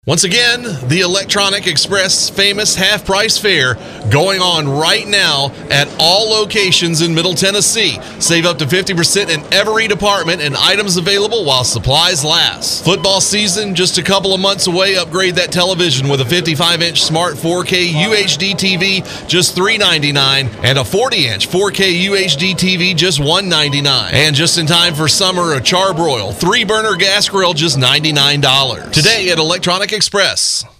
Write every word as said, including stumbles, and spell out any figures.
Once again, the Electronic Express famous half-price fair going on right now at all locations in Middle Tennessee. Save up to fifty percent in every department and items available while supplies last. Football season just a couple of months away. Upgrade that television with a fifty-five inch smart four K U H D T V, just three ninety-nine, and a forty inch four K U H D T V, just one ninety-nine. And just in time for summer, a Charbroil three burner gas grill, just ninety-nine dollars. Today at Electronic Express.